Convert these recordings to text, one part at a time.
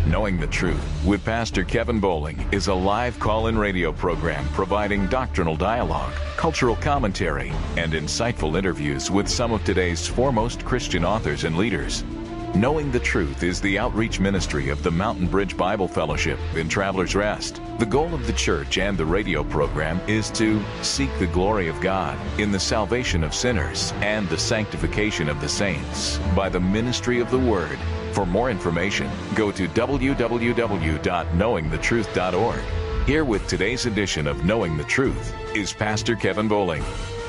Knowing the Truth with Pastor Kevin Bowling is a live call-in radio program providing doctrinal dialogue, cultural commentary, and insightful interviews with some of today's foremost Christian authors and leaders. Knowing the Truth is the outreach ministry of the Mountain Bridge Bible Fellowship in Travelers Rest. The goal of the church and the radio program is to seek the glory of God in the salvation of sinners and the sanctification of the saints by the ministry of the Word. For more information, go to www.knowingthetruth.org. Here with today's edition of Knowing the Truth is Pastor Kevin Bowling.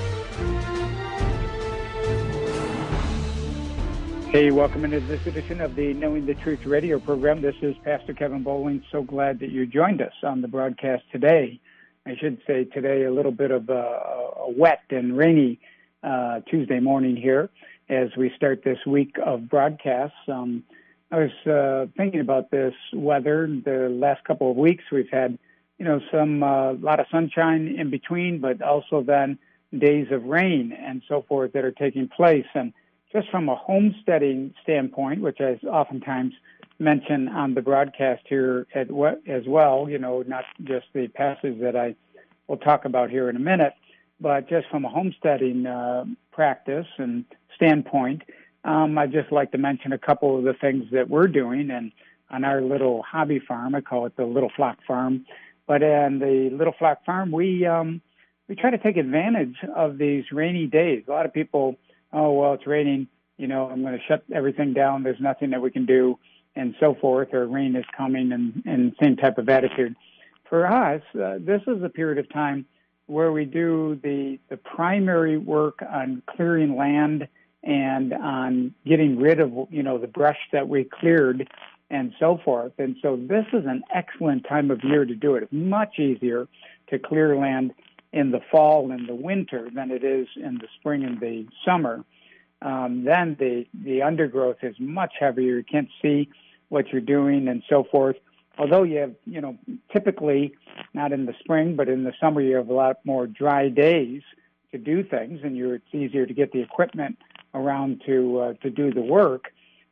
Hey, welcome into this edition of the Knowing the Truth radio program. This is Pastor Kevin Bowling. So glad that you joined us on the broadcast today. I should say today a little bit of a wet and rainy Tuesday morning here as we start this week of broadcasts. I was thinking about this weather the last couple of weeks. We've had, some a lot of sunshine in between, but also then days of rain and so forth that are taking place. And just from a homesteading standpoint, which I oftentimes mention on the broadcast here as well, not just the passage that I will talk about here in a minute, but just from a homesteading practice and standpoint, I'd just like to mention a couple of the things that we're doing. And on our little hobby farm, I call it the Little Flock Farm, but in the Little Flock Farm, we try to take advantage of these rainy days. A lot of people, oh, well, it's raining, I'm going to shut everything down. There's nothing that we can do and so forth, or rain is coming and same type of attitude. For us, this is a period of time where we do the primary work on clearing land and on getting rid of, the brush that we cleared and so forth. And so this is an excellent time of year to do it. It's much easier to clear land in the fall and the winter than it is in the spring and the summer. Then the undergrowth is much heavier. You can't see what you're doing and so forth. Although you have, typically, not in the spring, but in the summer, you have a lot more dry days to do things, and it's easier to get the equipment around to do the work.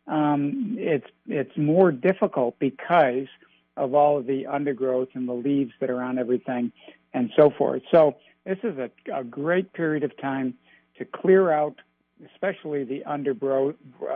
It's more difficult because of all of the undergrowth and the leaves that are on everything and so forth. So this is a great period of time to clear out, especially the underbrush,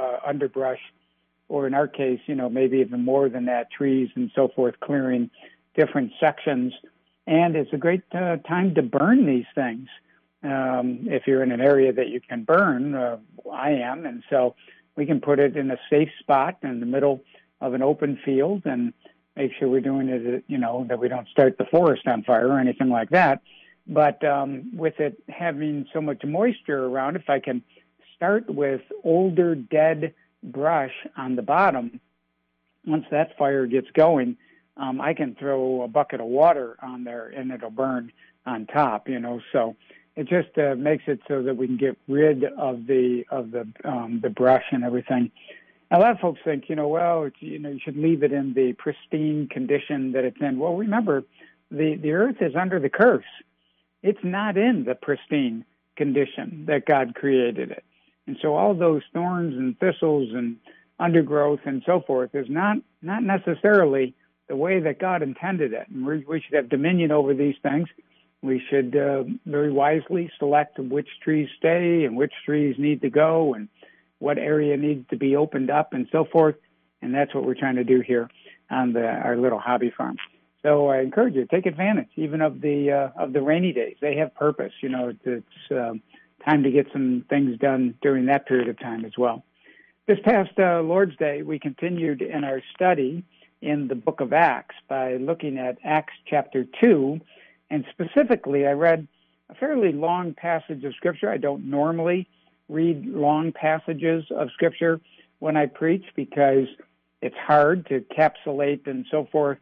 or in our case, maybe even more than that, trees and so forth, clearing different sections. And it's a great time to burn these things. If you're in an area that you can burn, I am, and so we can put it in a safe spot in the middle of an open field and make sure we're doing it, that we don't start the forest on fire or anything like that. But with it having so much moisture around, if I can start with older dead brush on the bottom, once that fire gets going, I can throw a bucket of water on there and it'll burn on top, so it just makes it so that we can get rid of the brush and everything. A lot of folks think, you should leave it in the pristine condition that it's in. Well, remember, the earth is under the curse. It's not in the pristine condition that God created it. And so all those thorns and thistles and undergrowth and so forth is not necessarily the way that God intended it. And we should have dominion over these things. We should very wisely select which trees stay and which trees need to go and what area needs to be opened up and so forth. And that's what we're trying to do here on our little hobby farm. So I encourage you to take advantage even of the rainy days. They have purpose. It's time to get some things done during that period of time as well. This past Lord's Day, we continued in our study in the book of Acts by looking at Acts chapter 2. And specifically, I read a fairly long passage of Scripture. I don't normally read long passages of Scripture when I preach because it's hard to encapsulate and so forth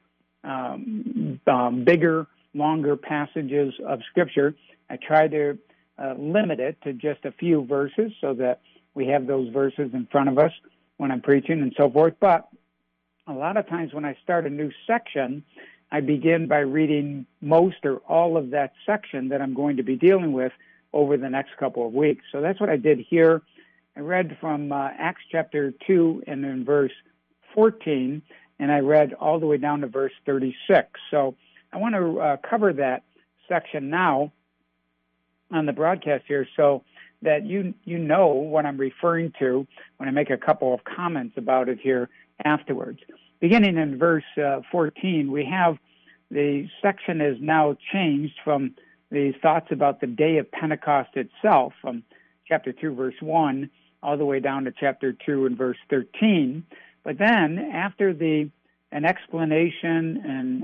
bigger, longer passages of Scripture. I try to limit it to just a few verses so that we have those verses in front of us when I'm preaching and so forth. But a lot of times when I start a new section, I begin by reading most or all of that section that I'm going to be dealing with over the next couple of weeks. So that's what I did here. I read from Acts chapter 2 and in verse 14, and I read all the way down to verse 36. So I want to cover that section now on the broadcast here so that you know what I'm referring to when I make a couple of comments about it here afterwards. Beginning in verse 14, we have the section is now changed from the thoughts about the day of Pentecost itself, from chapter 2, verse 1, all the way down to chapter 2 and verse 13. But then, after an explanation and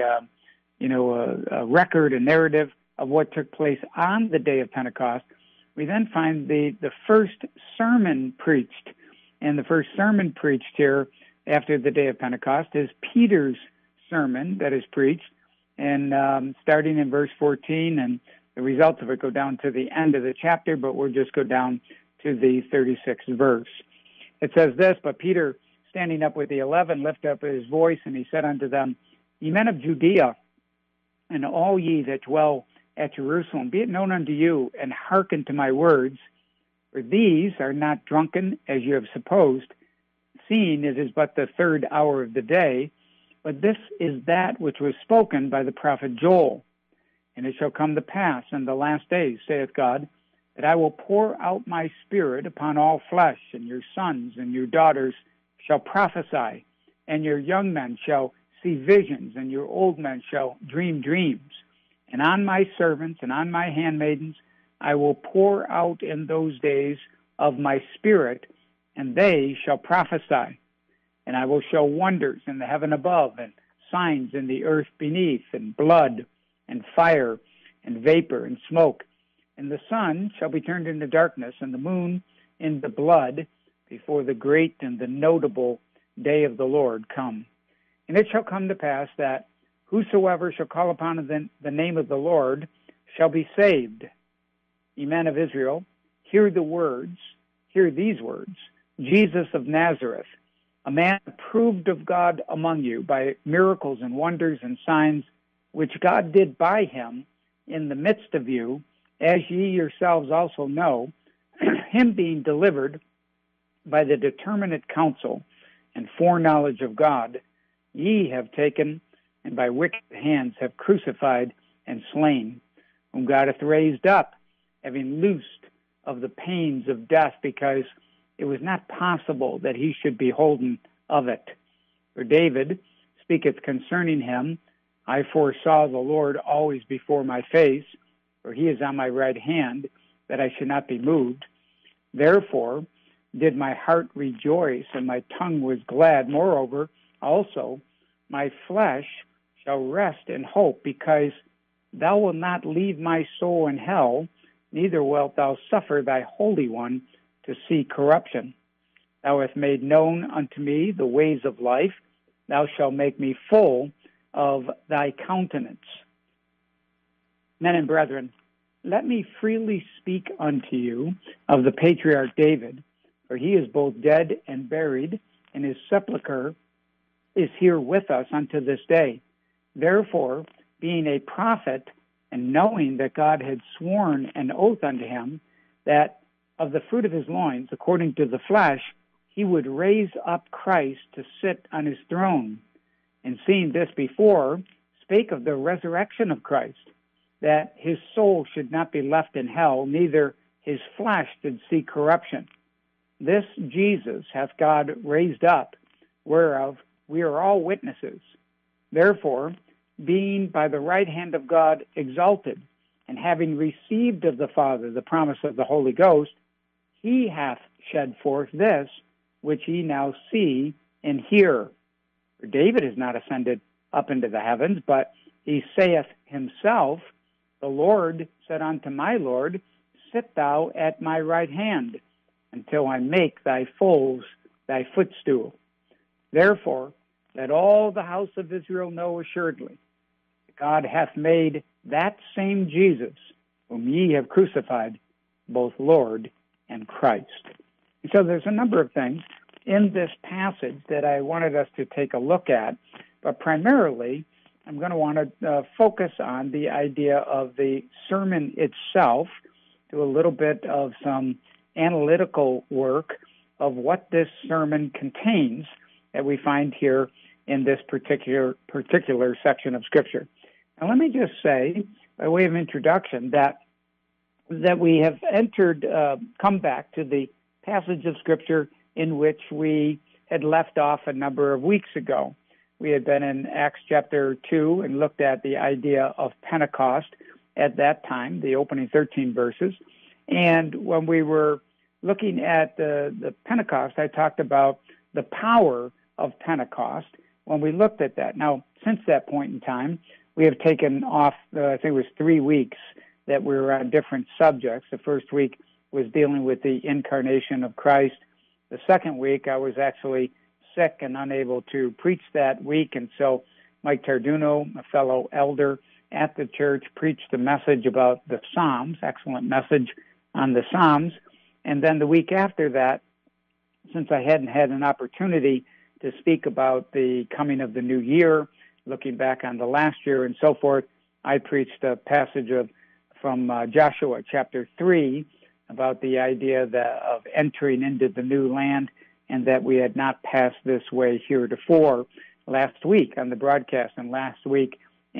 a record, a narrative of what took place on the day of Pentecost, we then find the first sermon preached. And the first sermon preached here after the day of Pentecost is Peter's sermon that is preached, and starting in verse 14, and the results of it go down to the end of the chapter, but we'll just go down to the 36th verse. It says this, "But Peter, standing up with the 11, lifted up his voice, and he said unto them, Ye men of Judea, and all ye that dwell at Jerusalem, be it known unto you, and hearken to my words, for these are not drunken, as you have supposed, seeing it is but the third hour of the day, but this is that which was spoken by the prophet Joel. And it shall come to pass in the last days, saith God, that I will pour out my spirit upon all flesh, and your sons and your daughters shall prophesy, and your young men shall see visions, and your old men shall dream dreams. And on my servants and on my handmaidens I will pour out in those days of my spirit, and they shall prophesy. And I will show wonders in the heaven above, and signs in the earth beneath, and blood, and fire, and vapor, and smoke. And the sun shall be turned into darkness, and the moon into blood, before the great and the notable day of the Lord come. And it shall come to pass that whosoever shall call upon the name of the Lord shall be saved. Ye men of Israel, hear these words, Jesus of Nazareth, a man approved of God among you by miracles and wonders and signs, which God did by him in the midst of you, as ye yourselves also know, him being delivered by the determinate counsel and foreknowledge of God, ye have taken, and by wicked hands have crucified and slain, whom God hath raised up, having loosed of the pains of death, because it was not possible that he should be holden of it. For David speaketh concerning him, I foresaw the Lord always before my face, for he is on my right hand, that I should not be moved. Therefore did my heart rejoice, and my tongue was glad. Moreover, also my flesh shall rest in hope, because thou wilt not leave my soul in hell, neither wilt thou suffer thy Holy One to see corruption. Thou hast made known unto me the ways of life. Thou shalt make me full of thy countenance. Men and brethren, let me freely speak unto you of the patriarch David, for he is both dead and buried, and his sepulchre is here with us unto this day. Therefore, being a prophet, and knowing that God had sworn an oath unto him, that of the fruit of his loins, according to the flesh, he would raise up Christ to sit on his throne. And seeing this before, spake of the resurrection of Christ, that his soul should not be left in hell, neither his flesh did see corruption. This Jesus hath God raised up, whereof we are all witnesses. Therefore, being by the right hand of God exalted, and having received of the Father the promise of the Holy Ghost, he hath shed forth this, which ye now see and hear. For David is not ascended up into the heavens, but he saith himself, the Lord said unto my Lord, Sit thou at my right hand, until I make thy foes thy footstool. Therefore, let all the house of Israel know assuredly, God hath made that same Jesus, whom ye have crucified, both Lord and Christ. And so there's a number of things in this passage that I wanted us to take a look at, but primarily I'm going to want to focus on the idea of the sermon itself, do a little bit of some analytical work of what this sermon contains that we find here in this particular section of Scripture. Now, let me just say, by way of introduction, that we have come back to the passage of Scripture in which we had left off a number of weeks ago. We had been in Acts chapter 2 and looked at the idea of Pentecost at that time, the opening 13 verses. And when we were looking at the Pentecost, I talked about the power of Pentecost when we looked at that. Now, since that point in time, we have taken off, I think it was 3 weeks that we were on different subjects. The first week was dealing with the incarnation of Christ. The second week, I was actually sick and unable to preach that week, and so Mike Tarduno, a fellow elder at the church, preached a message about the Psalms, excellent message on the Psalms. And then the week after that, since I hadn't had an opportunity to speak about the coming of the new year, looking back on the last year and so forth, I preached a passage from Joshua chapter 3 about the idea of entering into the new land, and that we had not passed this way heretofore last week on the broadcast and last week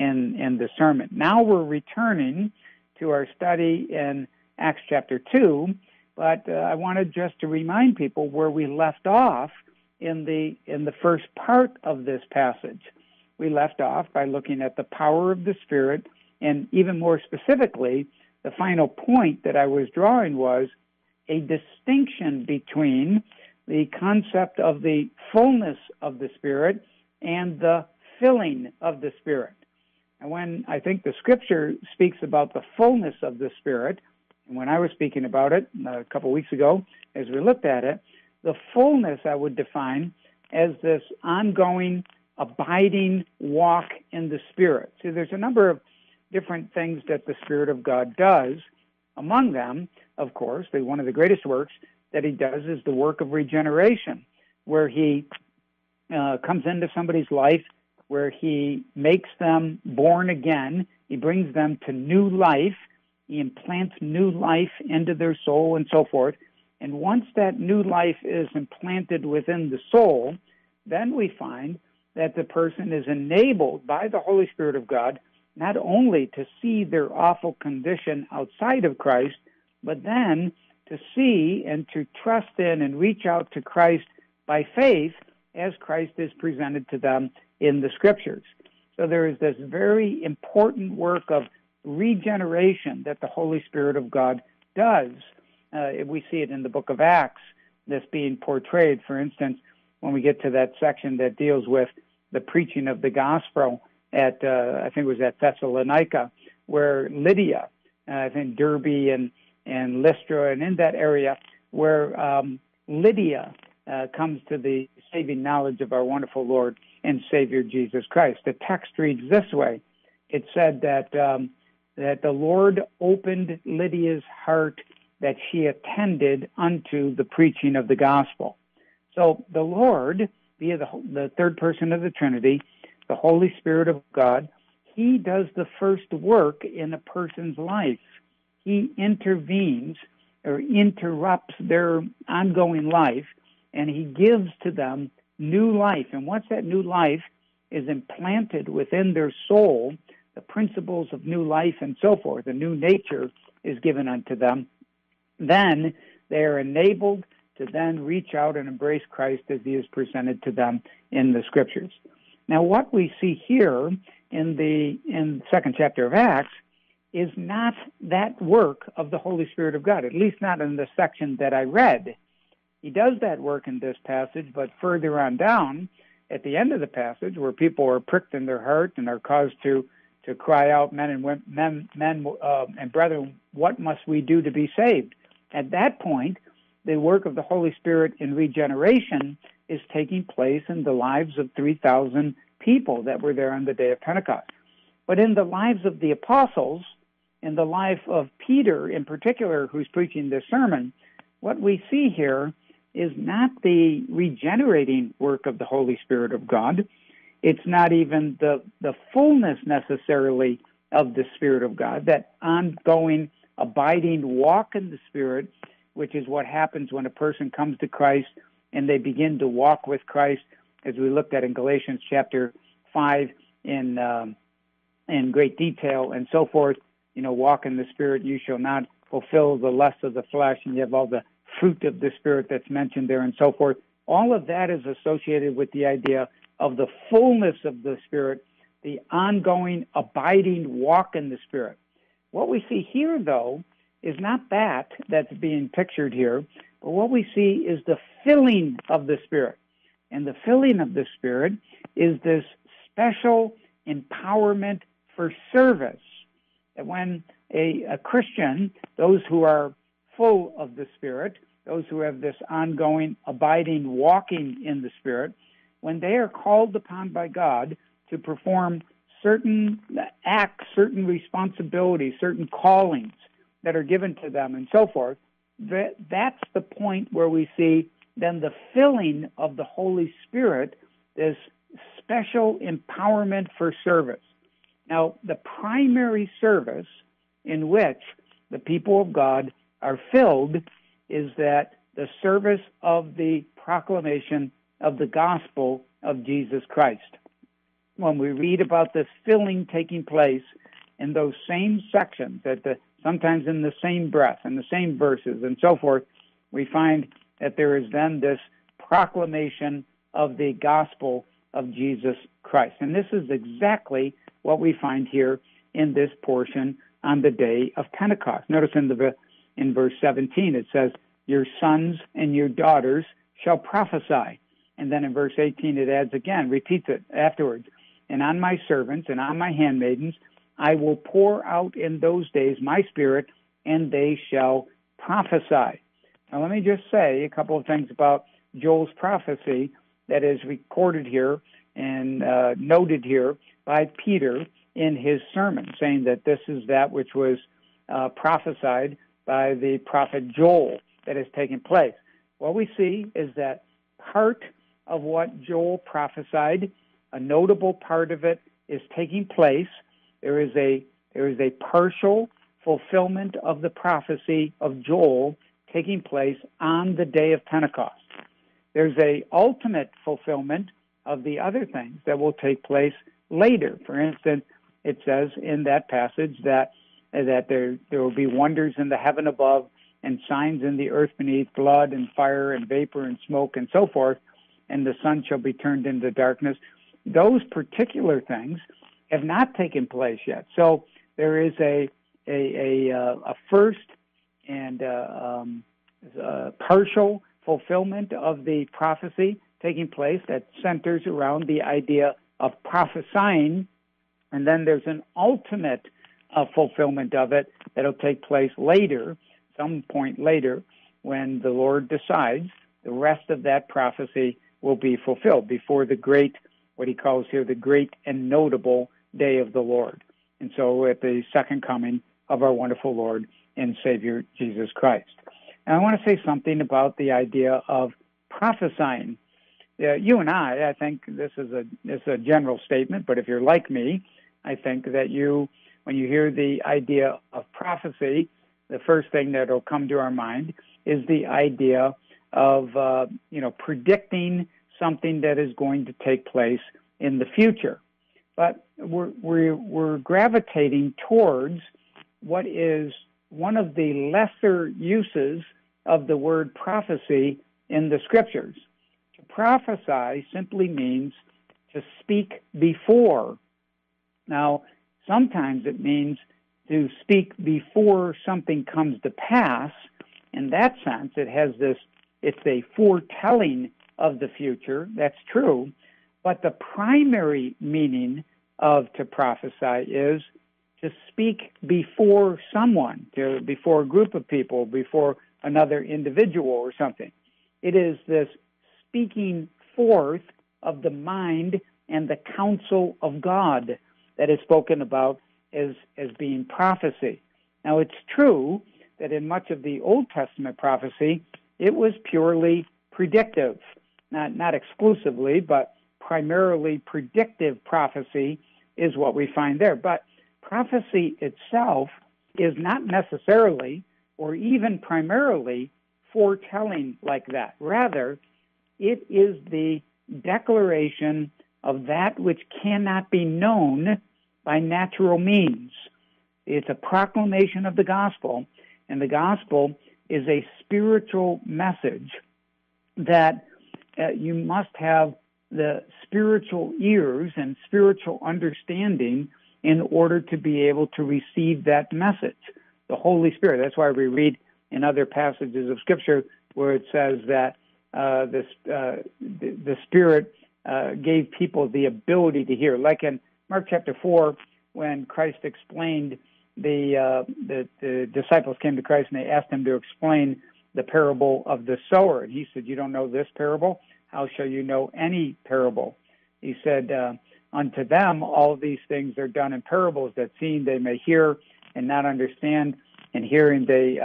in the sermon. Now we're returning to our study in Acts chapter 2, but I wanted just to remind people where we left off in the first part of this passage. We left off by looking at the power of the Spirit, and even more specifically, the final point that I was drawing was a distinction between the concept of the fullness of the Spirit and the filling of the Spirit. And when I think the Scripture speaks about the fullness of the Spirit, and when I was speaking about it a couple weeks ago, as we looked at it, the fullness I would define as this ongoing, abiding walk in the Spirit. See, there's a number of different things that the Spirit of God does. Among them, of course, one of the greatest works that he does is the work of regeneration, where he comes into somebody's life, where he makes them born again, he brings them to new life, he implants new life into their soul and so forth. And once that new life is implanted within the soul, then we find that the person is enabled by the Holy Spirit of God not only to see their awful condition outside of Christ, but then to see and to trust in and reach out to Christ by faith as Christ is presented to them in the Scriptures. So there is this very important work of regeneration that the Holy Spirit of God does. We see it in the book of Acts, this being portrayed. For instance, when we get to that section that deals with the preaching of the gospel at, I think it was at Thessalonica, where Lydia, I think Derbe and Lystra, and in that area where Lydia comes to the saving knowledge of our wonderful Lord and Savior Jesus Christ. The text reads this way. It said that the Lord opened Lydia's heart that she attended unto the preaching of the gospel. So the Lord, via the third person of the Trinity, the Holy Spirit of God, he does the first work in a person's life. He intervenes or interrupts their ongoing life, and he gives to them new life. And once that new life is implanted within their soul, the principles of new life and so forth, a new nature is given unto them, then they are enabled to then reach out and embrace Christ as he is presented to them in the Scriptures. Now, what we see here in the second chapter of Acts is not that work of the Holy Spirit of God, at least not in the section that I read. He does that work in this passage, but further on down, at the end of the passage, where people are pricked in their heart and are caused to cry out, men and brethren, what must we do to be saved? At that point, the work of the Holy Spirit in regeneration is taking place in the lives of 3,000 people that were there on the day of Pentecost. But in the lives of the apostles, in the life of Peter in particular, who's preaching this sermon, what we see here is not the regenerating work of the Holy Spirit of God. It's not even the fullness necessarily of the Spirit of God, that ongoing, abiding walk in the Spirit, which is what happens when a person comes to Christ and they begin to walk with Christ as we looked at in Galatians chapter 5 in great detail and so forth. Walk in the Spirit, you shall not fulfill the lust of the flesh, and you have all the fruit of the Spirit that's mentioned there and so forth. All of that is associated with the idea of the fullness of the Spirit, the ongoing, abiding walk in the Spirit. What we see here, though, is not that's being pictured here, but what we see is the filling of the Spirit. And the filling of the Spirit is this special empowerment for service. That when a Christian, those who are full of the Spirit, those who have this ongoing, abiding, walking in the Spirit, when they are called upon by God to perform certain acts, certain responsibilities, certain callings that are given to them and so forth, that's the point where we see then the filling of the Holy Spirit, this special empowerment for service. Now, the primary service in which the people of God are filled is that the service of the proclamation of the gospel of Jesus Christ. When we read about this filling taking place in those same sections, sometimes in the same breath, in the same verses and so forth, we find that there is then this proclamation of the gospel of Jesus Christ. And this is exactly what we find here in this portion on the day of Pentecost. Notice in verse 17 it says, your sons and your daughters shall prophesy. And then in verse 18 it adds again, repeats it afterwards, and on my servants and on my handmaidens I will pour out in those days my Spirit, and they shall prophesy. Now let me just say a couple of things about Joel's prophecy that is recorded here and noted here by Peter in his sermon, saying that this is that which was prophesied by the prophet Joel that has taken place. What we see is that part of what Joel prophesied, a notable part of it, is taking place. There is a partial fulfillment of the prophecy of Joel taking place on the day of Pentecost. There's a ultimate fulfillment of the other things that will take place later. For instance, it says in that passage that there will be wonders in the heaven above and signs in the earth beneath, blood and fire and vapor and smoke and so forth, and the sun shall be turned into darkness. Those particular things have not taken place yet. So there is a first and partial fulfillment of the prophecy taking place that centers around the idea of prophesying, and then there's an ultimate fulfillment of it that'll take place later, some point later, when the Lord decides the rest of that prophecy will be fulfilled before the great, what he calls here, the great and notable day of the Lord. And so at the second coming of our wonderful Lord and Savior, Jesus Christ. And I want to say something about the idea of prophesying. You and I think this is a general statement, but if you're like me, I think that when you hear the idea of prophecy, the first thing that will come to our mind is the idea of predicting something that is going to take place in the future. But we're gravitating towards what is one of the lesser uses of the word prophecy in the Scriptures. To prophesy simply means to speak before. Now, sometimes it means to speak before something comes to pass. In that sense, it's a foretelling of the future. That's true. But the primary meaning of to prophesy is to speak before someone, before a group of people, before another individual or something. It is this speaking forth of the mind and the counsel of God that is spoken about as being prophecy. Now, it's true that in much of the Old Testament prophecy, it was purely predictive, not exclusively, but primarily predictive prophecy is what we find there. But prophecy itself is not necessarily or even primarily foretelling like that. Rather, it is the declaration of that which cannot be known by natural means. It's a proclamation of the gospel, and the gospel is a spiritual message that you must have the spiritual ears and spiritual understanding in order to be able to receive that message. The Holy Spirit. That's why we read in other passages of Scripture where it says that the Spirit gave people the ability to hear. Like in Mark chapter 4, when Christ explained, the disciples came to Christ and they asked him to explain the parable of the sower. And he said, "You don't know this parable? How shall you know any parable?" He said, "Unto them all these things are done in parables, that seeing they may hear and not understand, and hearing they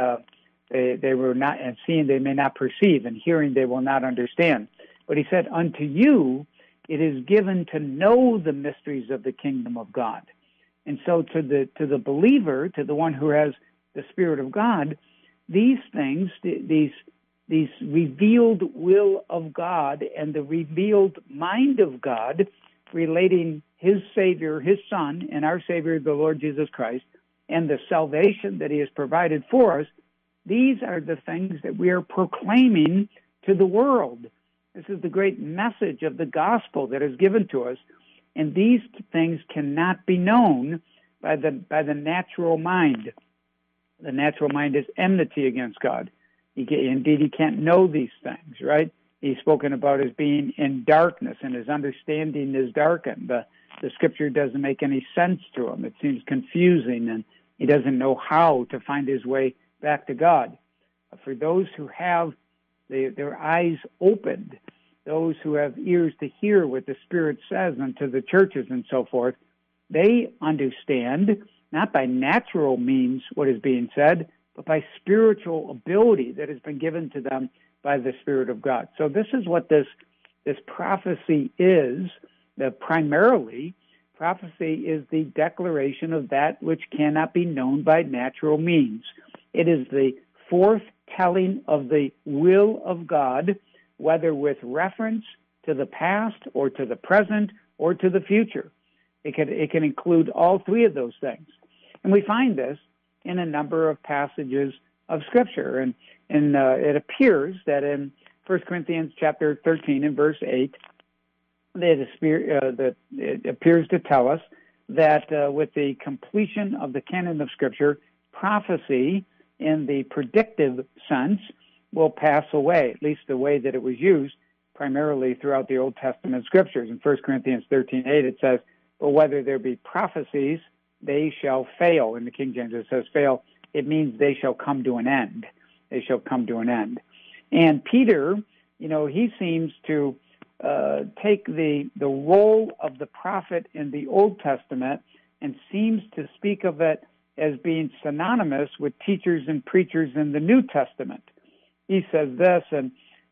were not, and seeing they may not perceive, and hearing they will not understand." But he said, "Unto you it is given to know the mysteries of the kingdom of God." And so to the believer, to the one who has the Spirit of God, these things, these revealed will of God and the revealed mind of God relating his Savior, his Son, and our Savior, the Lord Jesus Christ, and the salvation that he has provided for us, these are the things that we are proclaiming to the world. This is the great message of the gospel that is given to us, and these things cannot be known by the natural mind. The natural mind is enmity against God. Indeed, he can't know these things, right? He's spoken about as being in darkness, and his understanding is darkened. The Scripture doesn't make any sense to him. It seems confusing, and he doesn't know how to find his way back to God. For those who have their eyes opened, those who have ears to hear what the Spirit says unto the churches and so forth, they understand, not by natural means what is being said, but by spiritual ability that has been given to them by the Spirit of God. So this is what this prophecy is. Primarily, prophecy is the declaration of that which cannot be known by natural means. It is the foretelling of the will of God, whether with reference to the past or to the present or to the future. It can include all three of those things. And we find this in a number of passages of Scripture. And it appears that in 1 Corinthians chapter 13 and verse 8, that it appears to tell us that with the completion of the canon of Scripture, prophecy in the predictive sense will pass away, at least the way that it was used primarily throughout the Old Testament Scriptures. In 1 Corinthians 13:8, it says, "But whether there be prophecies, they shall fail." In the King James, it says fail. It means they shall come to an end. They shall come to an end. And Peter, he seems to take the role of the prophet in the Old Testament and seems to speak of it as being synonymous with teachers and preachers in the New Testament. He says this in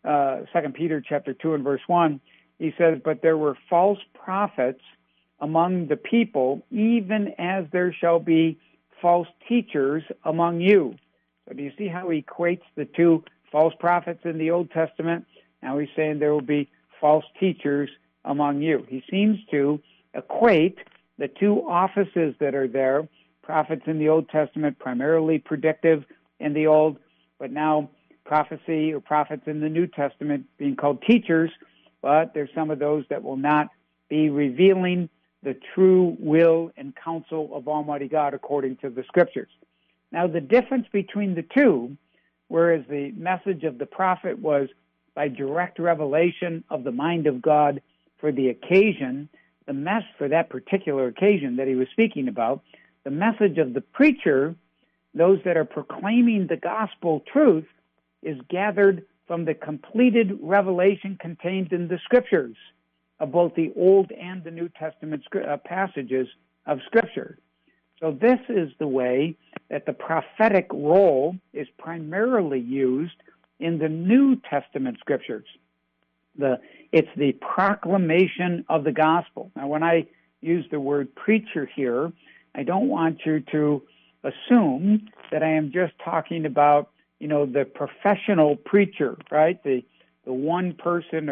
2 Peter chapter 2 and verse 1. He says, "But there were false prophets among the people, even as there shall be false teachers among you." So do you see how he equates the two false prophets in the Old Testament? Now he's saying there will be false teachers among you. He seems to equate the two offices that are there, prophets in the Old Testament, primarily predictive in the Old, but now prophecy or prophets in the New Testament being called teachers, but there's some of those that will not be revealing the true will and counsel of Almighty God according to the Scriptures. Now, the difference between the two, whereas the message of the prophet was by direct revelation of the mind of God for the occasion, for that particular occasion that he was speaking about, the message of the preacher, those that are proclaiming the gospel truth, is gathered from the completed revelation contained in the Scriptures of both the Old and the New Testament passages of Scripture. So this is the way that the prophetic role is primarily used in the New Testament Scriptures. It's the proclamation of the gospel. Now, when I use the word preacher here, I don't want you to assume that I am just talking about, the professional preacher, right? The one person or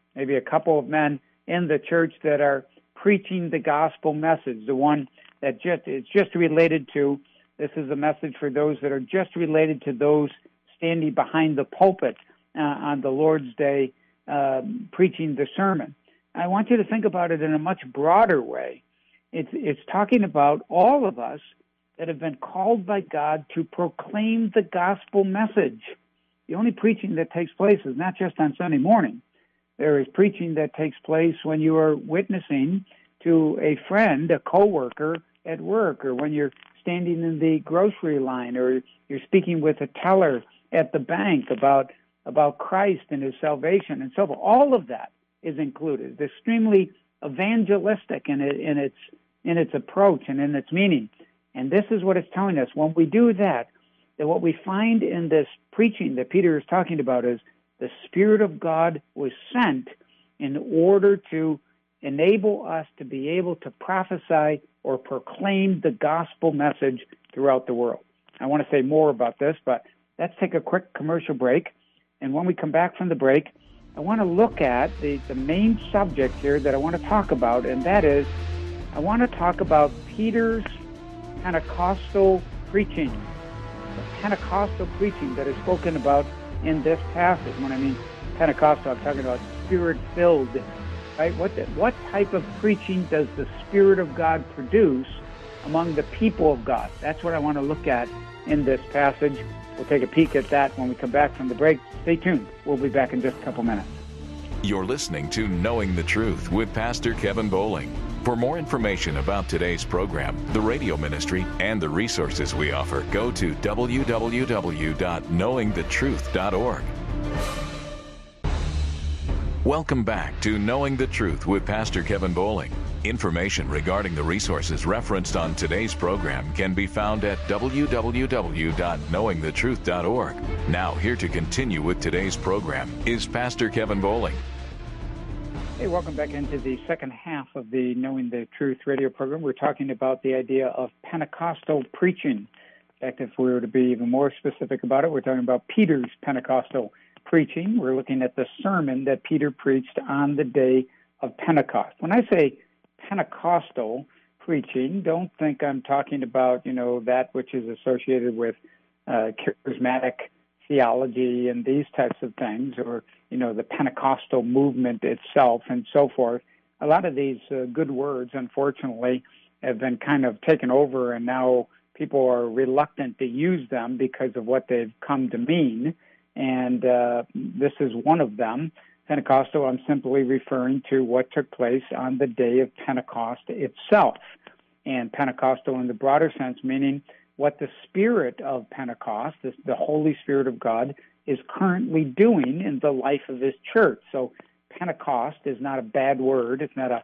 maybe a couple of men in the church that are preaching the gospel message, the one that it's just related to. This is a message for those that are just related to those standing behind the pulpit on the Lord's Day, preaching the sermon. I want you to think about it in a much broader way. It's talking about all of us that have been called by God to proclaim the gospel message. The only preaching that takes place is not just on Sunday morning. There is preaching that takes place when you are witnessing to a friend, a coworker at work, or when you're standing in the grocery line, or you're speaking with a teller at the bank about Christ and his salvation and so forth. All of that is included. It's extremely evangelistic in its approach and in its meaning. And this is what it's telling us. When we do that what we find in this preaching that Peter is talking about is the Spirit of God was sent in order to enable us to be able to prophesy or proclaim the gospel message throughout the world. I want to say more about this, but let's take a quick commercial break. And when we come back from the break, I want to look at the main subject here that I want to talk about, and that is I want to talk about Peter's Pentecostal preaching, the Pentecostal preaching that is spoken about in this passage. When I mean Pentecostal, I'm talking about Spirit-filled, right? What type of preaching does the Spirit of God produce among the people of God? That's what I want to look at in this passage. We'll take a peek at that when we come back from the break. Stay tuned. We'll be back in just a couple minutes. You're listening to Knowing the Truth with Pastor Kevin Bowling. For more information about today's program, the radio ministry, and the resources we offer, go to www.knowingthetruth.org. Welcome back to Knowing the Truth with Pastor Kevin Bowling. Information regarding the resources referenced on today's program can be found at www.knowingthetruth.org. Now, here to continue with today's program is Pastor Kevin Bowling. Hey, welcome back into the second half of the Knowing the Truth radio program. We're talking about the idea of Pentecostal preaching. In fact, if we were to be even more specific about it, we're talking about Peter's Pentecostal preaching. We're looking at the sermon that Peter preached on the day of Pentecost. When I say Pentecostal preaching, don't think I'm talking about, that which is associated with charismatic theology and these types of things, or, the Pentecostal movement itself and so forth. A lot of these good words, unfortunately, have been kind of taken over, and now people are reluctant to use them because of what they've come to mean, and this is one of them. Pentecostal, I'm simply referring to what took place on the day of Pentecost itself. And Pentecostal in the broader sense, meaning what the Spirit of Pentecost, the Holy Spirit of God, is currently doing in the life of His church. So Pentecost is not a bad word. It's not a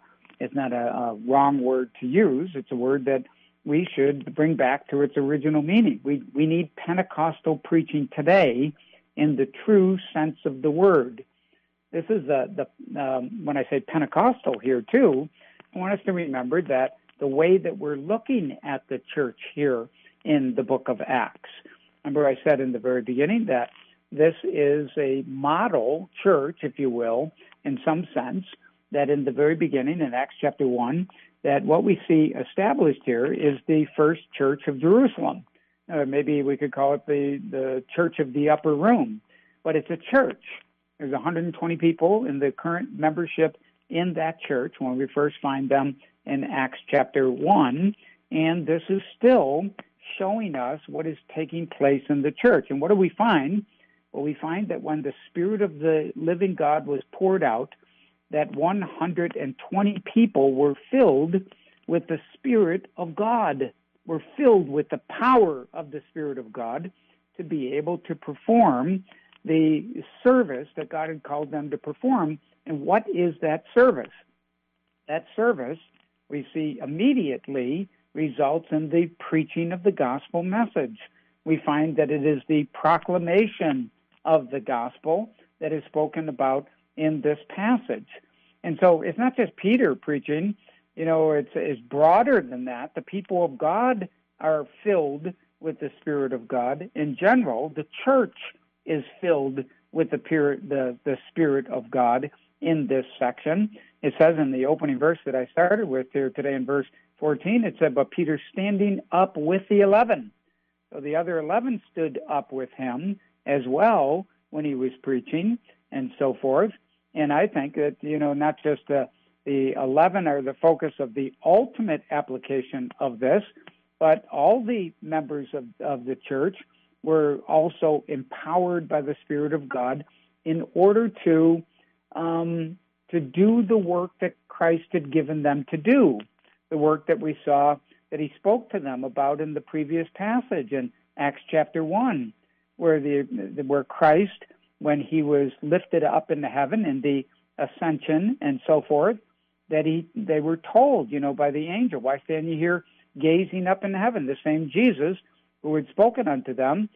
wrong word to use. It's a word that we should bring back to its original meaning. We need Pentecostal preaching today in the true sense of the word. This is when I say Pentecostal here too, I want us to remember that the way that we're looking at the church here in the book of Acts. Remember I said in the very beginning that this is a model church, if you will, in some sense, that in the very beginning in Acts chapter 1, that what we see established here is the first church of Jerusalem. Maybe we could call it the church of the upper room, but it's a church. There's 120 people in the current membership in that church when we first find them in Acts chapter 1, and this is still showing us what is taking place in the church. And what do we find? Well, we find that when the Spirit of the living God was poured out, that 120 people were filled with the Spirit of God, were filled with the power of the Spirit of God to be able to perform the service that God had called them to perform. And what is that service? That service, we see immediately, results in the preaching of the gospel message. We find that it is the proclamation of the gospel that is spoken about in this passage. And so it's not just Peter preaching, it's broader than that. The people of God are filled with the Spirit of God. In general, the church is filled with the Spirit of God in this section. It says in the opening verse that I started with here today in verse 14, it said, but Peter standing up with the 11. So the other 11 stood up with him as well when he was preaching and so forth. And I think that, not just the 11 are the focus of the ultimate application of this, but all the members of the church were also empowered by the Spirit of God in order to do the work that Christ had given them to do, the work that we saw that he spoke to them about in the previous passage in Acts chapter 1, where Christ, when he was lifted up into heaven in the ascension and so forth, that they were told, by the angel, why stand you here gazing up into heaven? The same Jesus who had spoken unto them,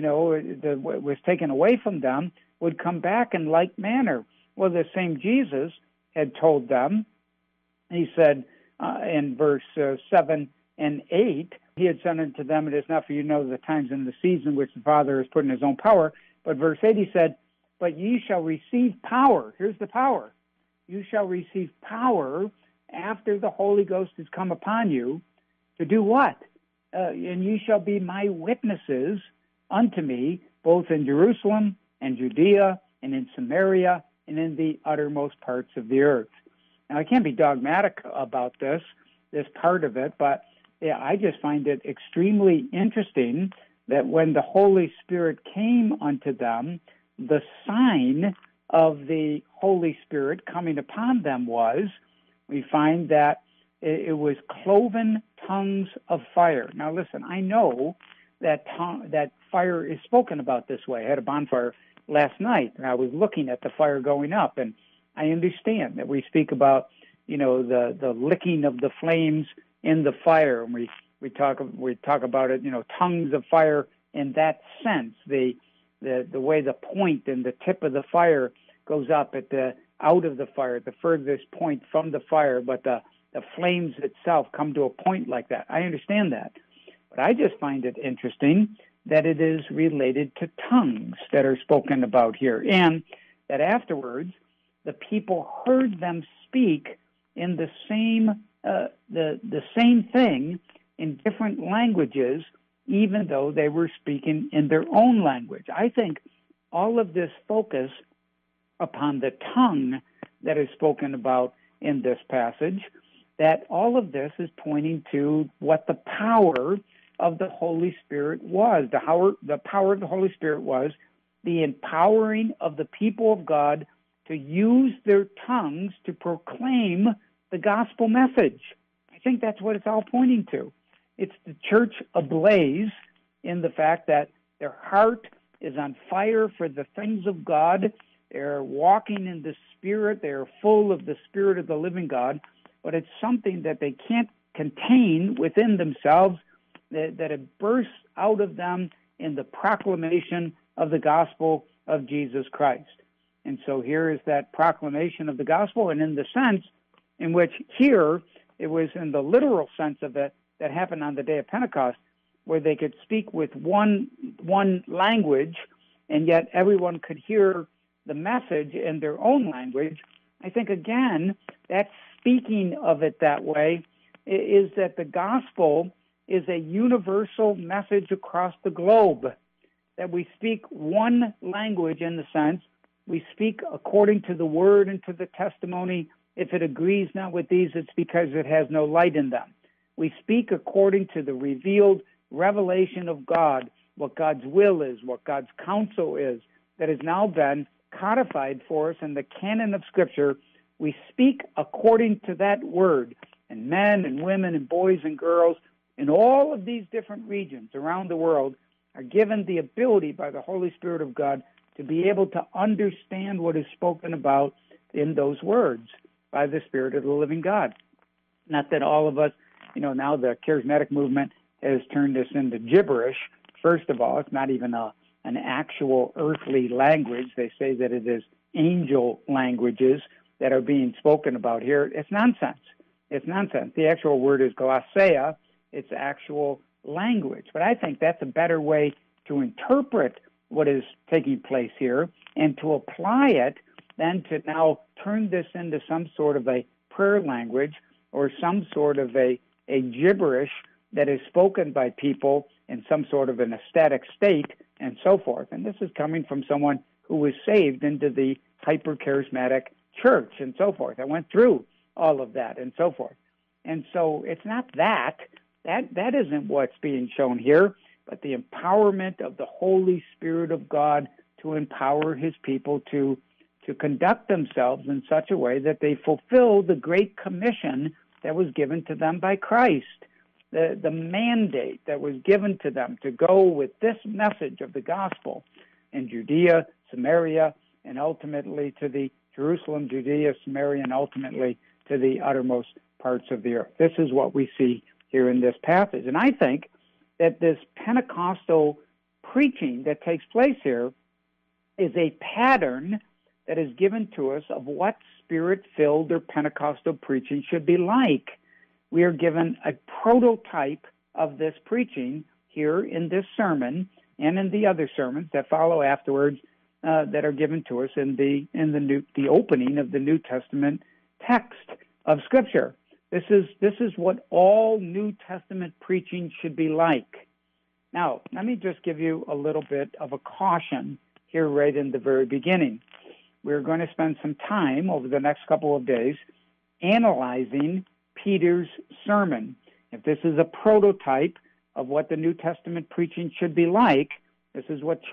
was taken away from them, would come back in like manner. Well, the same Jesus had told them, he said in verse 7 and 8, he had said unto them, it is not for you to know the times and the season which the Father has put in his own power. But verse 8, he said, but ye shall receive power. Here's the power. You shall receive power after the Holy Ghost has come upon you to do what? And you shall be my witnesses unto me, both in Jerusalem and Judea and in Samaria and in the uttermost parts of the earth. Now, I can't be dogmatic about this part of it, but I just find it extremely interesting that when the Holy Spirit came unto them, the sign of the Holy Spirit coming upon them we find that it was cloven tongues of fire. Now, listen, I know that fire is spoken about this way. I had a bonfire last night, and I was looking at the fire going up, and I understand that we speak about, the licking of the flames in the fire, and we talk about it, tongues of fire in that sense. The way the point and the tip of the fire goes up out of the fire, at the furthest point from the fire, but the flames itself come to a point like that. I understand that. But I just find it interesting that it is related to tongues that are spoken about here, and that afterwards the people heard them speak in the same thing in different languages, even though they were speaking in their own language. I think all of this focus upon the tongue that is spoken about in this passage, that all of this is pointing to what the power of the Holy Spirit was. The power of the Holy Spirit was the empowering of the people of God to use their tongues to proclaim the gospel message. I think that's what it's all pointing to. It's the church ablaze in the fact that their heart is on fire for the things of God. They're walking in the Spirit. They're full of the Spirit of the living God, but it's something that they can't contain within themselves, that it bursts out of them in the proclamation of the gospel of Jesus Christ. And so here is that proclamation of the gospel, and in the sense in which here, it was in the literal sense of it that happened on the day of Pentecost, where they could speak with one language, and yet everyone could hear the message in their own language. I think, again, that speaking of it that way is that the gospel is a universal message across the globe, that we speak one language in the sense we speak according to the word and to the testimony. If it agrees not with these, it's because it has no light in them. We speak according to the revealed revelation of God, what God's will is, what God's counsel is, that has now been codified for us in the canon of Scripture. We speak according to that word, and men and women and boys and girls in all of these different regions around the world are given the ability by the Holy Spirit of God to be able to understand what is spoken about in those words by the Spirit of the living God. Not that all of us, now the charismatic movement has turned us into gibberish. First of all, it's not even an actual earthly language. They say that it is angel languages that are being spoken about here. It's nonsense. It's nonsense. The actual word is glossaea. It's actual language. But I think that's a better way to interpret what is taking place here and to apply it then to now turn this into some sort of a prayer language or some sort of a gibberish that is spoken by people in some sort of an ecstatic state and so forth. And this is coming from someone who was saved into the hyper-charismatic church and so forth. I went through all of that and so forth. And so it's not that isn't what's being shown here, but the empowerment of the Holy Spirit of God to empower his people to conduct themselves in such a way that they fulfill the great commission that was given to them by Christ, the mandate that was given to them to go with this message of the gospel in Judea, Samaria, and ultimately to the Jerusalem, Judea, Samaria, and ultimately to the uttermost parts of the earth. This is what we see here in this passage. And I think that this Pentecostal preaching that takes place here is a pattern that is given to us of what Spirit-filled or Pentecostal preaching should be like. We are given a prototype of this preaching here in this sermon and in the other sermons that follow afterwards that are given to us in the opening of the New Testament text of Scripture. This is what all New Testament preaching should be like. Now, let me just give you a little bit of a caution here right in the very beginning. We're going to spend some time over the next couple of days analyzing Peter's sermon. If this is a prototype of what the New Testament preaching should be like, this is what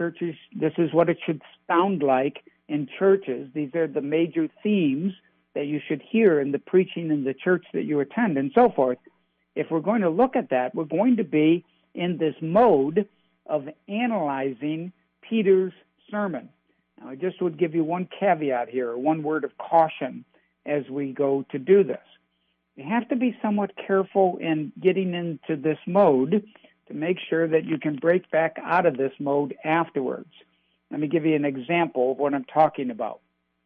it should sound like in churches. These are the major themes that you should hear in the preaching in the church that you attend and so forth. If we're going to look at that, we're going to be in this mode of analyzing Peter's sermon. Now, I just would give you one caveat here, one word of caution as we go to do this. You have to be somewhat careful in getting into this mode to make sure that you can break back out of this mode afterwards. Let me give you an example of what I'm talking about.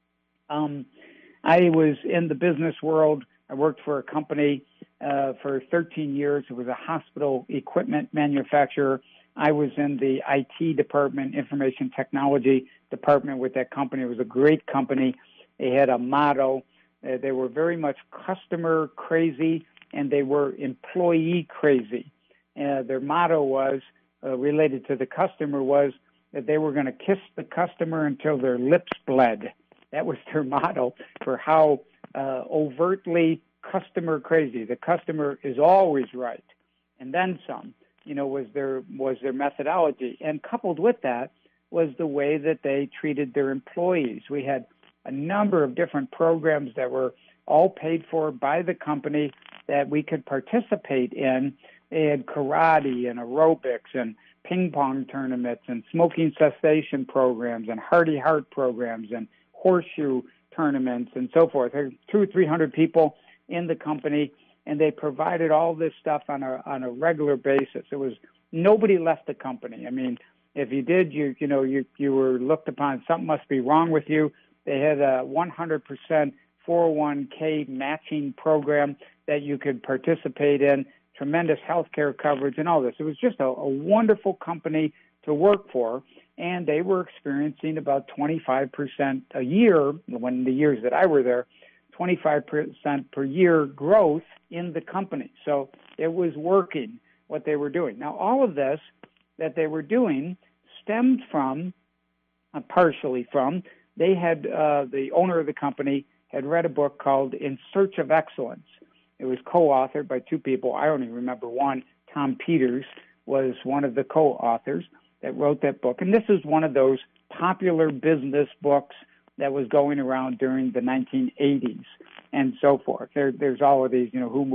I was in the business world. I worked for a company for 13 years. It was a hospital equipment manufacturer. I was in the IT department, information technology department with that company. It was a great company. They had a motto. They were very much customer crazy, and they were employee crazy. Their motto was, related to the customer, was that they were going to kiss the customer until their lips bled. That was their motto for how overtly customer crazy. The customer is always right, and then some. Was their methodology, and coupled with that was the way that they treated their employees. We had a number of different programs that were all paid for by the company that we could participate in. They had karate and aerobics and ping pong tournaments and smoking cessation programs and hearty heart programs and horseshoe tournaments and so forth. There were 200 or 300 people in the company, and they provided all this stuff on a regular basis. It was nobody left the company. I mean, if you did, you were looked upon. Something must be wrong with you. They had a 100% 401k matching program that you could participate in. Tremendous health care coverage and all this. It was just a wonderful company to work for, and they were experiencing about 25% a year, when the years that I were there, 25% per year growth in the company. So it was working, what they were doing. Now, all of this that they were doing stemmed from, partially from, they had, the owner of the company had read a book called In Search of Excellence. It was co-authored by two people. I only remember one. Tom Peters was one of the co-authors that wrote that book. And this is one of those popular business books that was going around during the 1980s and so forth. There's all of these,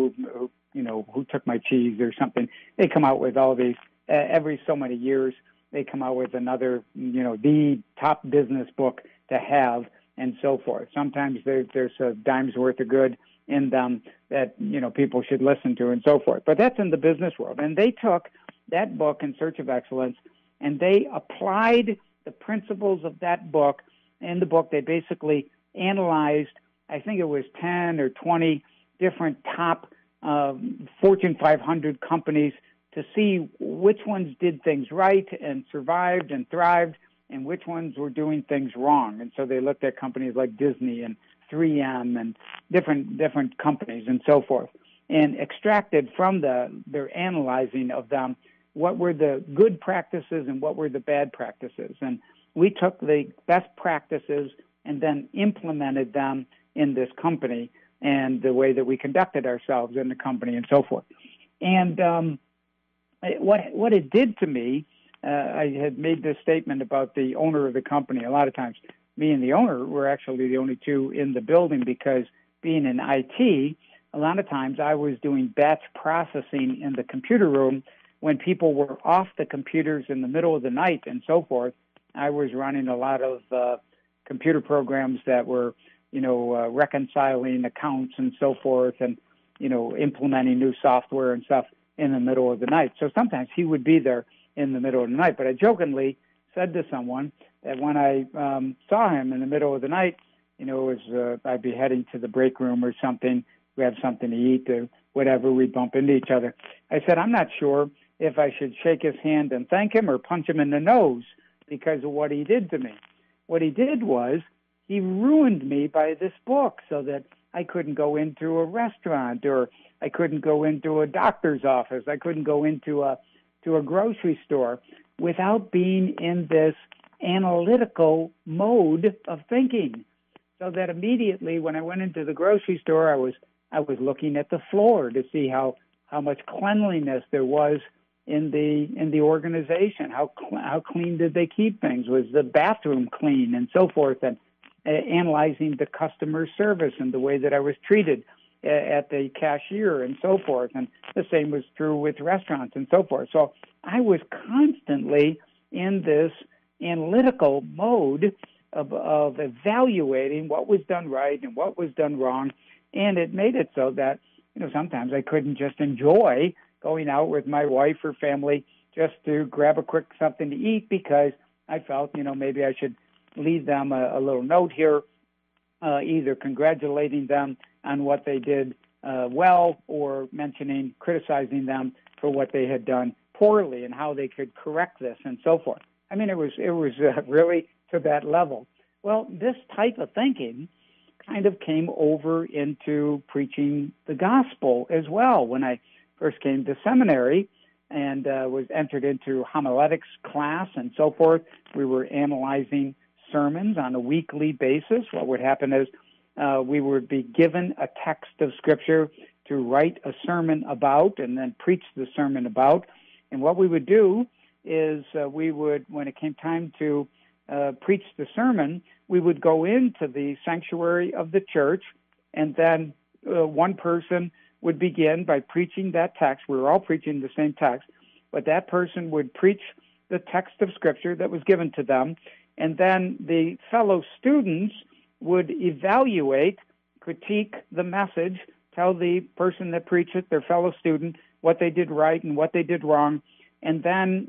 who took my cheese or something. They come out with all these every so many years. They come out with another, the top business book to have and so forth. Sometimes there's a dime's worth of good in them that, people should listen to and so forth. But that's in the business world. And they took that book, In Search of Excellence, and they applied the principles of that book. In the book, they basically analyzed, I think it was 10 or 20 different top Fortune 500 companies to see which ones did things right and survived and thrived and which ones were doing things wrong. And so they looked at companies like Disney and 3M and different companies and so forth, and extracted from their analyzing of them what were the good practices and what were the bad practices. And we took the best practices and then implemented them in this company and the way that we conducted ourselves in the company and so forth. And what it did to me, I had made this statement about the owner of the company. A lot of times, me and the owner were actually the only two in the building because being in IT, a lot of times I was doing batch processing in the computer room when people were off the computers in the middle of the night and so forth. I was running a lot of computer programs that were, reconciling accounts and so forth and, implementing new software and stuff in the middle of the night. So sometimes he would be there in the middle of the night. But I jokingly said to someone that when I saw him in the middle of the night, I'd be heading to the break room or something, grab something to eat or whatever, we'd bump into each other. I said, I'm not sure if I should shake his hand and thank him or punch him in the nose because of what he did to me. What he did was he ruined me by this book so that I couldn't go into a restaurant or I couldn't go into a doctor's office. I couldn't go into a grocery store without being in this analytical mode of thinking. So that immediately when I went into the grocery store, I was looking at the floor to see how much cleanliness there was in the organization. How clean did they keep things? Was the bathroom clean and so forth? And analyzing the customer service and the way that I was treated at the cashier and so forth. And the same was true with restaurants and so forth. So I was constantly in this analytical mode of evaluating what was done right and what was done wrong. And it made it so that, sometimes I couldn't just enjoy going out with my wife or family just to grab a quick something to eat because I felt, maybe I should leave them a little note here, either congratulating them on what they did well or criticizing them for what they had done poorly and how they could correct this and so forth. I mean, it was really to that level. Well, this type of thinking kind of came over into preaching the gospel as well. When I first came to seminary and was entered into homiletics class and so forth, we were analyzing sermons on a weekly basis. What would happen is we would be given a text of Scripture to write a sermon about and then preach the sermon about. And what we would do is we would, when it came time to preach the sermon, we would go into the sanctuary of the church, and then one person would begin by preaching that text. We were all preaching the same text, but that person would preach the text of Scripture that was given to them, and then the fellow students would evaluate, critique the message, tell the person that preached it, their fellow student, what they did right and what they did wrong, and then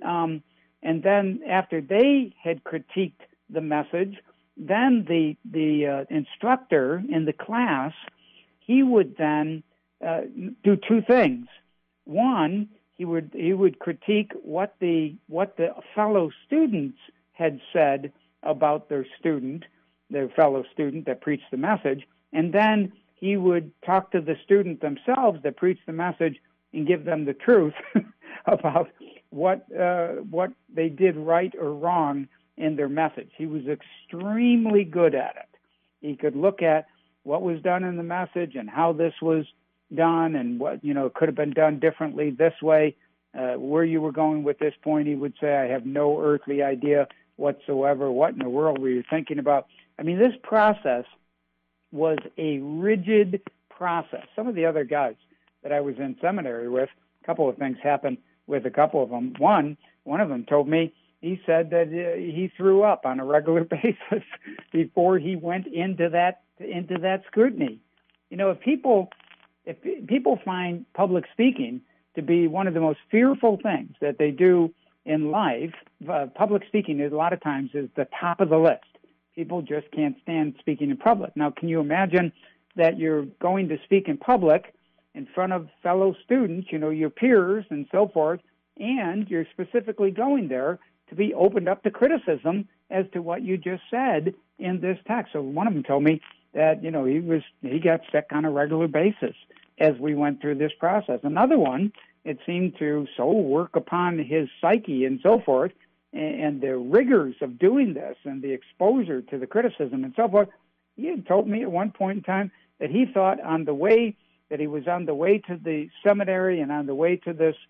after they had critiqued the message, then the instructor in the class, he would then do two things. One, he would critique what the fellow students had said about their fellow student that preached the message, and then he would talk to the student themselves that preached the message and give them the truth about what they did right or wrong in their message. He was extremely good at it. He could look at what was done in the message and how this was done and what could have been done differently this way. Where you were going with this point, he would say, I have no earthly idea whatsoever. What in the world were you thinking about? I mean, this process was a rigid process. Some of the other guys that I was in seminary with, a couple of things happened with a couple of them. One of them told me, he said that he threw up on a regular basis before he went into that scrutiny. If people find public speaking to be one of the most fearful things that they do in life, public speaking is a lot of times is the top of the list. People just can't stand speaking in public. Now, can you imagine that you're going to speak in public in front of fellow students, your peers and so forth, and you're specifically going there to be opened up to criticism as to what you just said in this text. So one of them told me that, he got sick on a regular basis as we went through this process. Another one, it seemed to so work upon his psyche and so forth, and the rigors of doing this and the exposure to the criticism and so forth. He had told me at one point in time that he thought that he was on the way to the seminary and on the way to this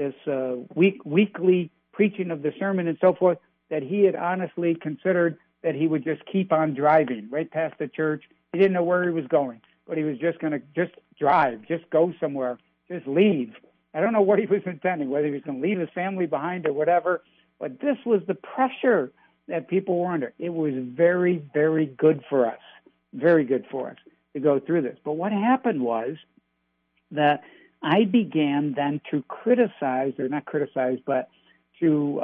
weekly preaching of the sermon and so forth, that he had honestly considered that he would just keep on driving right past the church. He didn't know where he was going, but he was just going to just drive, just go somewhere, just leave. I don't know what he was intending, whether he was going to leave his family behind or whatever, but this was the pressure that people were under. It was very, very good for us to go through this. But what happened was that I began then to criticize, or not criticize, but to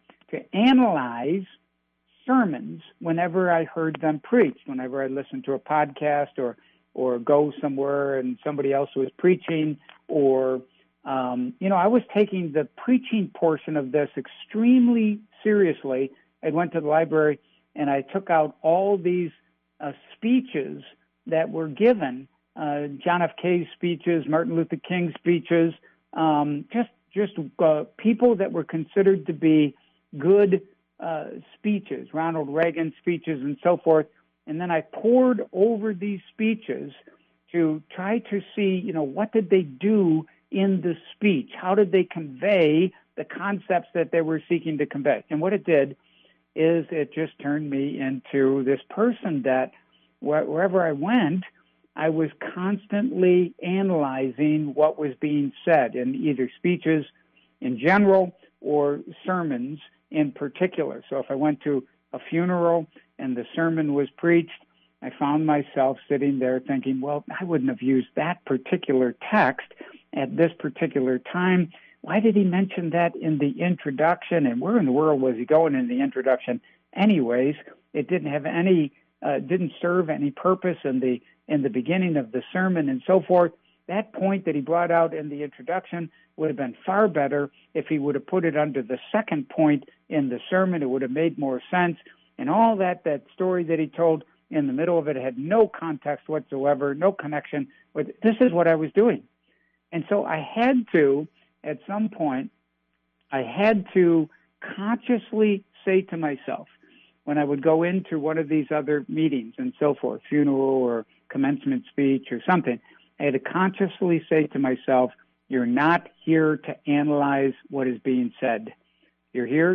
analyze sermons whenever I heard them preached, whenever I listened to a podcast or go somewhere and somebody else was preaching, or I was taking the preaching portion of this extremely seriously. I went to the library and I took out all these speeches that were given, John F. Kay's speeches, Martin Luther King's speeches, just people that were considered to be good speeches, Ronald Reagan speeches and so forth. And then I pored over these speeches to try to see, what did they do in the speech? How did they convey the concepts that they were seeking to convey? And what it did is it just turned me into this person that wherever I went, I was constantly analyzing what was being said in either speeches in general or sermons in particular. So if I went to a funeral and the sermon was preached, I found myself sitting there thinking, well, I wouldn't have used that particular text at this particular time. Why did he mention that in the introduction? And where in the world was he going in the introduction anyways? It didn't have any, didn't serve any purpose in the beginning of the sermon and so forth. That point that he brought out in the introduction would have been far better if he would have put it under the second point in the sermon. It would have made more sense. And all that story that he told in the middle of it had no context whatsoever, no connection with, this is what I was doing. And so I had to, at some point, consciously say to myself, when I would go into one of these other meetings and so forth, funeral or commencement speech or something, I had to consciously say to myself, you're not here to analyze what is being said. You're here,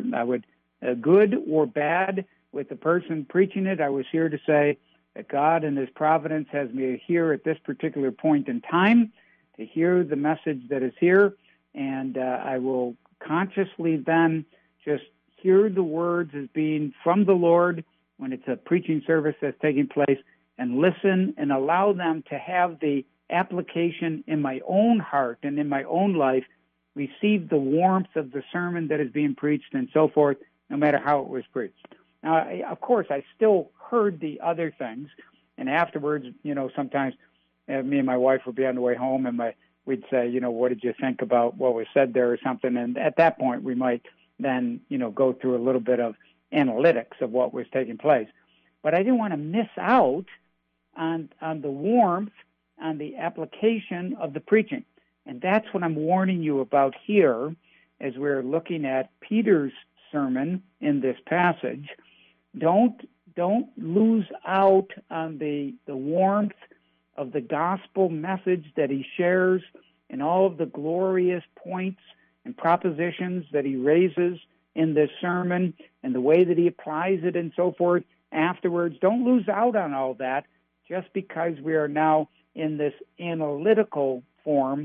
good or bad, with the person preaching it, I was here to say that God in His providence has me here at this particular point in time to hear the message that is here, and I will consciously then just hear the words as being from the Lord when it's a preaching service that's taking place, and listen and allow them to have the application in my own heart and in my own life, receive the warmth of the sermon that is being preached and so forth, no matter how it was preached. Now, of course, I still heard the other things, and afterwards, sometimes me and my wife would be on the way home, and we'd say, what did you think about what was said there or something? And at that point, we might then, go through a little bit of analytics of what was taking place. But I didn't want to miss out on the warmth, on the application of the preaching. And that's what I'm warning you about here as we're looking at Peter's sermon in this passage. Don't lose out on the warmth of the gospel message that he shares and all of the glorious points and propositions that he raises in this sermon and the way that he applies it and so forth afterwards. Don't lose out on all that just because we are now in this analytical form,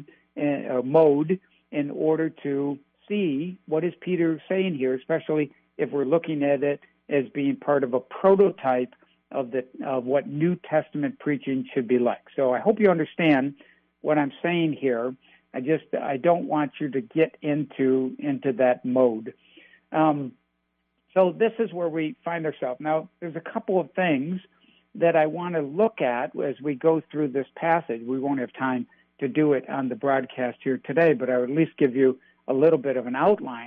mode, in order to see what is Peter saying here, especially if we're looking at it as being part of a prototype of what New Testament preaching should be like. So I hope you understand what I'm saying here. I don't want you to get into that mode. So this is where we find ourselves. Now, there's a couple of things that I want to look at as we go through this passage. We won't have time to do it on the broadcast here today, but I would at least give you a little bit of an outline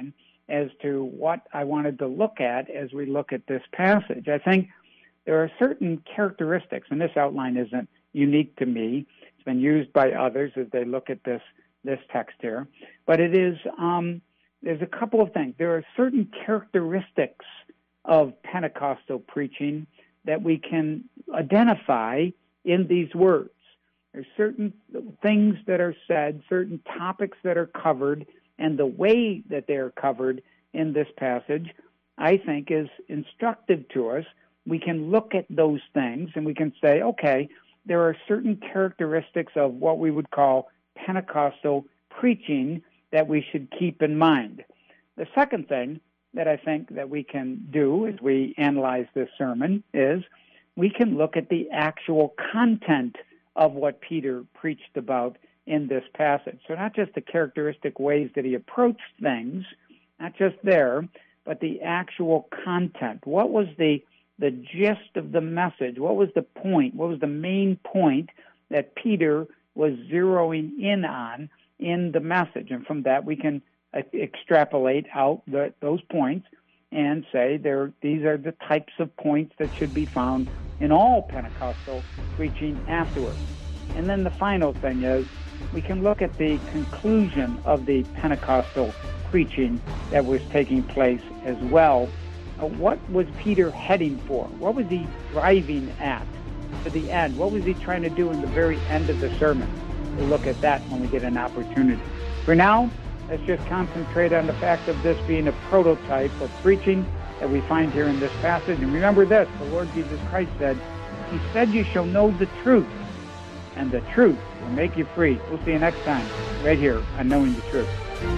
as to what I wanted to look at as we look at this passage. I think there are certain characteristics, and this outline isn't unique to me. It's been used by others as they look at this text here. But it is, there's a couple of things. There are certain characteristics of Pentecostal preaching that we can identify in these words. There's certain things that are said, certain topics that are covered, and the way that they are covered in this passage, I think, is instructive to us. We can look at those things and we can say, okay, there are certain characteristics of what we would call Pentecostal preaching that we should keep in mind. The second thing that I think that we can do as we analyze this sermon is we can look at the actual content of what Peter preached about in this passage. So not just the characteristic ways that he approached things, not just there, but the actual content. What was the gist of the message? What was the point? What was the main point that Peter was zeroing in on in the message? And from that, we can extrapolate out those points and say these are the types of points that should be found in all Pentecostal preaching afterwards. And then the final thing is we can look at the conclusion of the Pentecostal preaching that was taking place as well. What was Peter heading for? What was he driving at to the end? What was he trying to do in the very end of the sermon? We'll look at that when we get an opportunity. For now, let's just concentrate on the fact of this being a prototype of preaching that we find here in this passage. And remember this, the Lord Jesus Christ said, He said you shall know the truth, and the truth will make you free. We'll see you next time, right here on Knowing the Truth.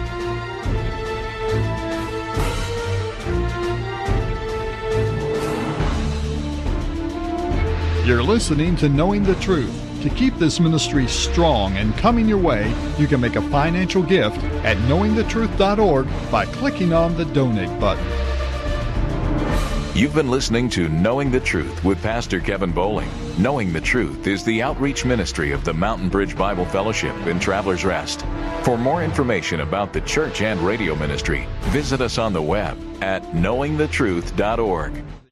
You're listening to Knowing the Truth. To keep this ministry strong and coming your way, you can make a financial gift at knowingthetruth.org by clicking on the donate button. You've been listening to Knowing the Truth with Pastor Kevin Bowling. Knowing the Truth is the outreach ministry of the Mountain Bridge Bible Fellowship in Travelers Rest. For more information about the church and radio ministry, visit us on the web at knowingthetruth.org.